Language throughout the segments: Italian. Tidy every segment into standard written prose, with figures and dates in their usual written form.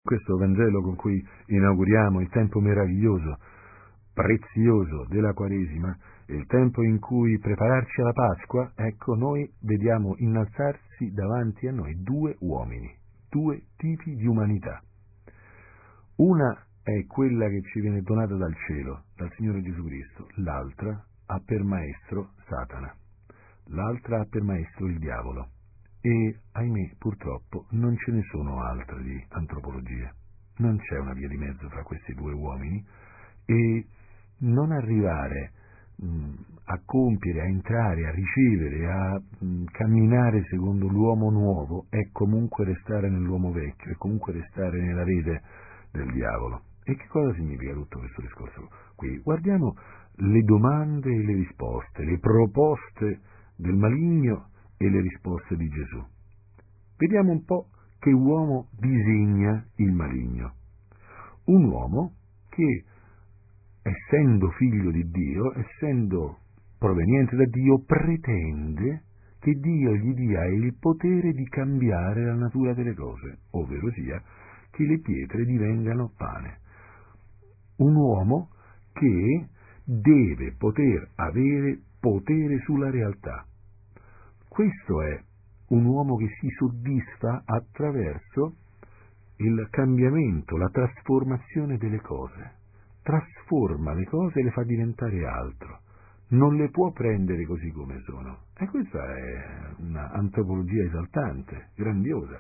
Questo Vangelo con cui inauguriamo il tempo meraviglioso, prezioso della Quaresima, il tempo in cui prepararci alla Pasqua, ecco, noi vediamo innalzarsi davanti a noi due uomini, due tipi di umanità. Una è quella che ci viene donata dal cielo, dal Signore Gesù Cristo, l'altra ha per maestro Satana, l'altra ha per maestro il diavolo. E, ahimè, purtroppo, non ce ne sono altre di antropologie. Non c'è una via di mezzo fra questi due uomini e non arrivare a compiere, a entrare, a ricevere, a camminare secondo l'uomo nuovo è comunque restare nell'uomo vecchio, è comunque restare nella rete del diavolo. E che cosa significa tutto questo discorso qui? Guardiamo le domande e le risposte, le proposte del maligno e le risposte di Gesù. Vediamo un po' che uomo disegna il maligno. Un uomo che, essendo figlio di Dio, essendo proveniente da Dio, pretende che Dio gli dia il potere di cambiare la natura delle cose, ovvero sia che le pietre divengano pane. Un uomo che deve poter avere potere sulla realtà. Questo è un uomo che si soddisfa attraverso il cambiamento, la trasformazione delle cose. Trasforma le cose e le fa diventare altro. Non le può prendere così come sono. E questa è una antropologia esaltante, grandiosa.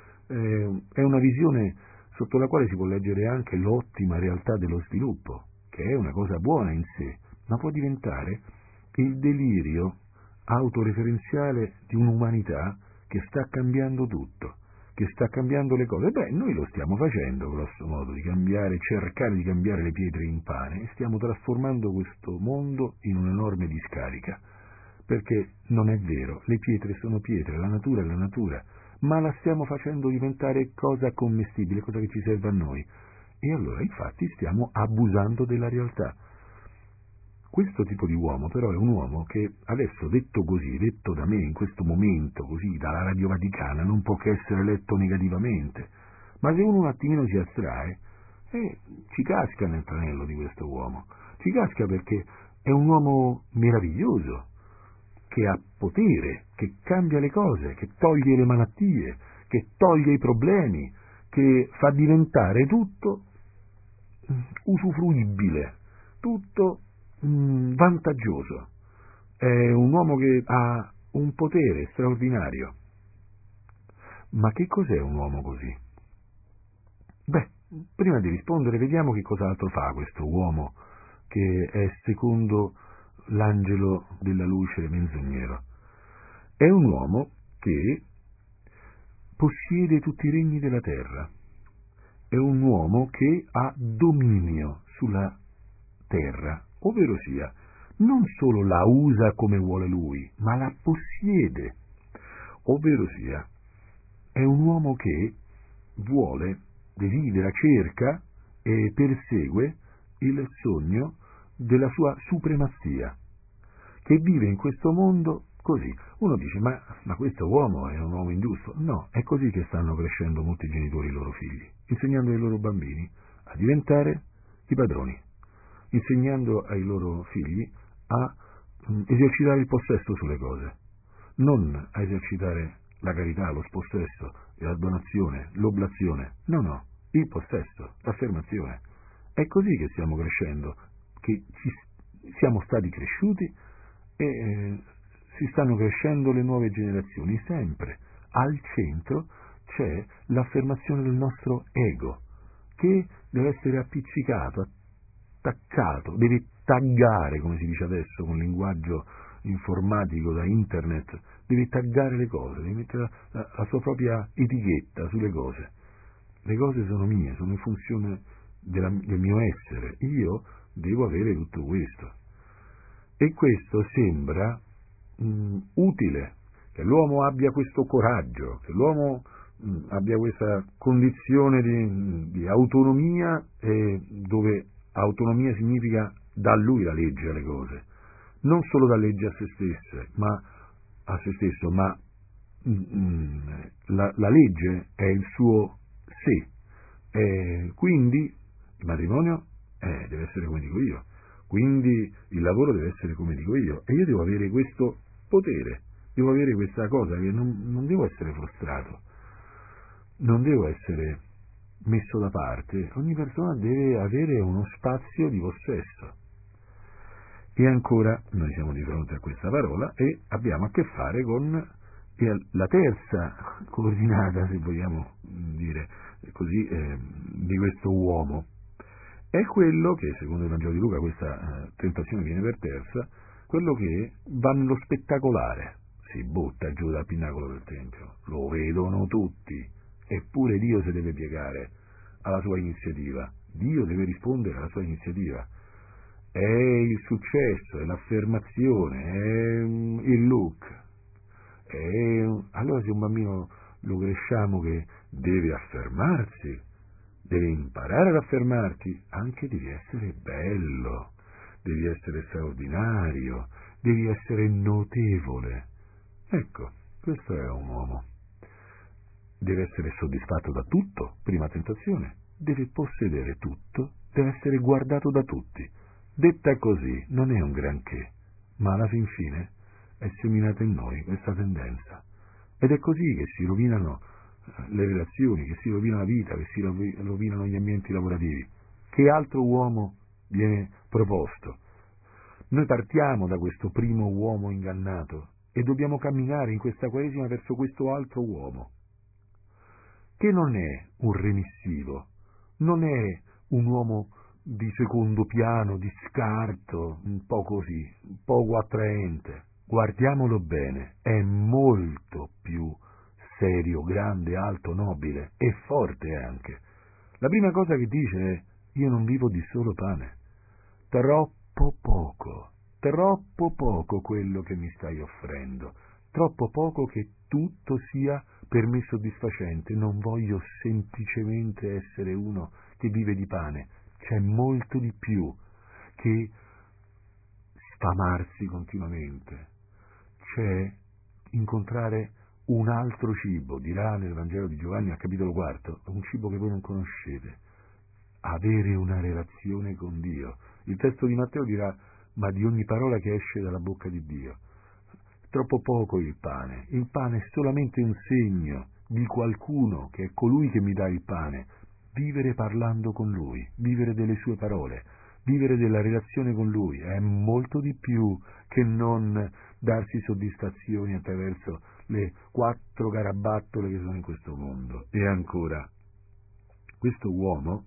È una visione sotto la quale si può leggere anche l'ottima realtà dello sviluppo, che è una cosa buona in sé, ma può diventare il delirio autoreferenziale di un'umanità che sta cambiando tutto, che sta cambiando le cose. Beh, noi lo stiamo facendo, grosso modo, di cambiare, cercare di cambiare le pietre in pane, e stiamo trasformando questo mondo in un'enorme discarica, perché non è vero, le pietre sono pietre, la natura è la natura, ma la stiamo facendo diventare cosa commestibile, cosa che ci serve a noi, e allora infatti stiamo abusando della realtà. Questo tipo di uomo però è un uomo che adesso, detto così, detto da me in questo momento, così, dalla Radio Vaticana, non può che essere letto negativamente, ma se uno un attimino si astrae, ci casca nel tranello di questo uomo, ci casca perché è un uomo meraviglioso, che ha potere, che cambia le cose, che toglie le malattie, che toglie i problemi, che fa diventare tutto usufruibile, tutto vantaggioso. È un uomo che ha un potere straordinario. Ma che cos'è un uomo così? Beh, prima di rispondere vediamo che cos'altro fa questo uomo che è secondo l'angelo della luce menzognero. È un uomo che possiede tutti i regni della terra. È un uomo che ha dominio sulla terra, ovvero sia, non solo la usa come vuole lui, ma la possiede, ovvero sia, è un uomo che vuole, desidera, cerca e persegue il sogno della sua supremazia, che vive in questo mondo così. Uno dice, ma questo uomo è un uomo ingiusto? No, è così che stanno crescendo molti genitori i loro figli, insegnando ai loro bambini a diventare i padroni, insegnando ai loro figli a esercitare il possesso sulle cose, non a esercitare la carità, lo possesso, la donazione, l'oblazione, no, il possesso, l'affermazione. È così che stiamo crescendo, che siamo stati cresciuti e si stanno crescendo le nuove generazioni. Sempre al centro c'è l'affermazione del nostro ego, che deve essere appiccicato, attaccato, deve taggare, come si dice adesso con linguaggio informatico da internet, deve taggare le cose, deve mettere la sua propria etichetta sulle cose. Le cose sono mie, sono in funzione del mio essere, io devo avere tutto questo. E questo sembra utile, che l'uomo abbia questo coraggio, che l'uomo abbia questa condizione di autonomia, dove autonomia significa dà lui la legge alle cose, non solo dà legge a se stesso, ma la legge è il suo sé, Quindi il matrimonio deve essere come dico io, quindi il lavoro deve essere come dico io, e io devo avere questo potere, devo avere questa cosa, che non devo essere frustrato, non devo essere messo da parte. Ogni persona deve avere uno spazio di possesso. E ancora noi siamo di fronte a questa parola e abbiamo a che fare con la terza coordinata, se vogliamo dire così, di questo uomo. È quello che, secondo il Vangelo di Luca, questa tentazione viene per terza, quello che va nello spettacolare, si butta giù dal pinnacolo del Tempio, lo vedono tutti, eppure Dio si deve piegare alla sua iniziativa, Dio deve rispondere alla sua iniziativa. È il successo, è l'affermazione, è il look. Allora se un bambino lo cresciamo che deve affermarsi, devi imparare ad affermarti, anche devi essere bello, devi essere straordinario, devi essere notevole. Ecco, questo è un uomo. Deve essere soddisfatto da tutto, prima tentazione, deve possedere tutto, deve essere guardato da tutti. Detta così non è un granché, ma alla fin fine è seminata in noi questa tendenza. Ed è così che si rovinano le relazioni, che si rovina la vita, che si rovinano gli ambienti lavorativi. Che altro uomo viene proposto? Noi partiamo da questo primo uomo ingannato e dobbiamo camminare in questa Quaresima verso questo altro uomo, che non è un remissivo, non è un uomo di secondo piano, di scarto, un po' così, poco attraente. Guardiamolo bene, è molto più serio, grande, alto, nobile e forte anche. La prima cosa che dice è: io non vivo di solo pane. Troppo poco quello che mi stai offrendo, troppo poco che tutto sia per me soddisfacente. Non voglio semplicemente essere uno che vive di pane, c'è molto di più che sfamarsi continuamente, c'è incontrare un altro cibo, dirà nel Vangelo di Giovanni al capitolo 4, un cibo che voi non conoscete, avere una relazione con Dio. Il testo di Matteo dirà: ma di ogni parola che esce dalla bocca di Dio. Troppo poco il pane è solamente un segno di qualcuno che è colui che mi dà il pane. Vivere parlando con Lui, vivere delle sue parole, vivere della relazione con Lui è molto di più che non darsi soddisfazioni attraverso le 4 garabattole che sono in questo mondo. E ancora, questo uomo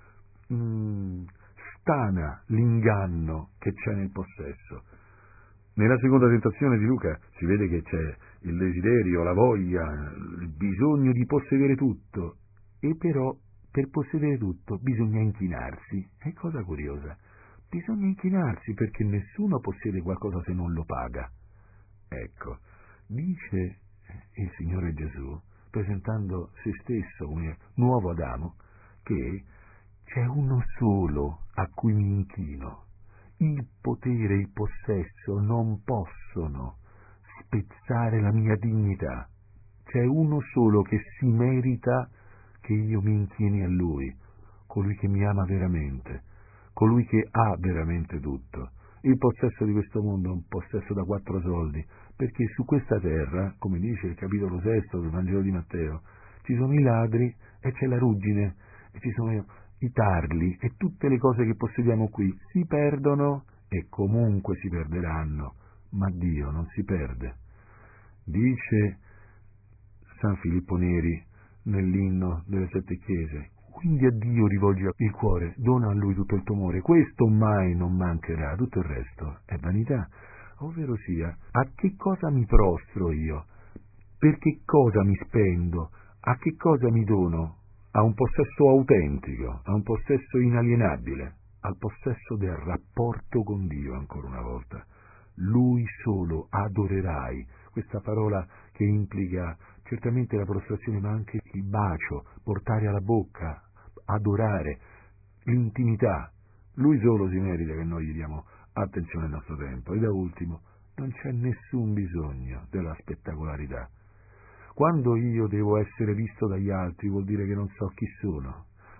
stana l'inganno che c'è nel possesso. Nella seconda tentazione di Luca si vede che c'è il desiderio, la voglia, il bisogno di possedere tutto, e però per possedere tutto bisogna inchinarsi. È cosa curiosa, bisogna inchinarsi perché nessuno possiede qualcosa se non lo paga. Ecco, dice il Signore Gesù, presentando se stesso come nuovo Adamo, che c'è uno solo a cui mi inchino. Il potere e il possesso non possono spezzare la mia dignità. C'è uno solo che si merita che io mi inchini a Lui, colui che mi ama veramente, colui che ha veramente tutto. Il possesso di questo mondo è un possesso da 4 soldi, perché su questa terra, come dice il capitolo 6 del Vangelo di Matteo, ci sono i ladri e c'è la ruggine e ci sono i tarli, e tutte le cose che possediamo qui si perdono e comunque si perderanno, ma Dio non si perde. Dice San Filippo Neri nell'inno delle 7 chiese: quindi a Dio rivolgi il cuore, dona a Lui tutto il tuo amore, questo mai non mancherà, tutto il resto è vanità. Ovvero sia, a che cosa mi prostro io? Per che cosa mi spendo? A che cosa mi dono? A un possesso autentico, a un possesso inalienabile, al possesso del rapporto con Dio, ancora una volta. Lui solo adorerai, questa parola che implica certamente la prostrazione, ma anche il bacio, portare alla bocca, adorare, l'intimità. Lui solo si merita che noi gli diamo attenzione al nostro tempo. E da ultimo, non c'è nessun bisogno della spettacolarità. Quando io devo essere visto dagli altri vuol dire che non so chi sono,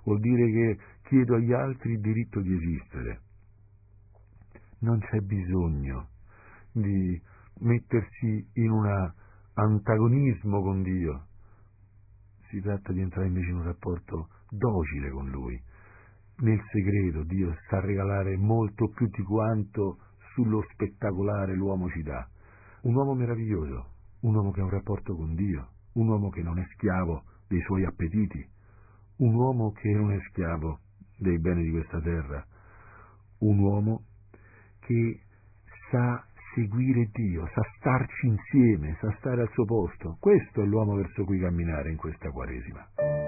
vuol dire che chiedo agli altri il diritto di esistere. Non c'è bisogno di mettersi in un antagonismo con Dio. Si tratta di entrare invece in un rapporto docile con Lui. Nel segreto Dio sa regalare molto più di quanto sullo spettacolare l'uomo ci dà. Un uomo meraviglioso, un uomo che ha un rapporto con Dio, un uomo che non è schiavo dei suoi appetiti, un uomo che non è schiavo dei beni di questa terra, un uomo che sa seguire Dio, sa starci insieme, sa stare al suo posto. Questo è l'uomo verso cui camminare in questa Quaresima.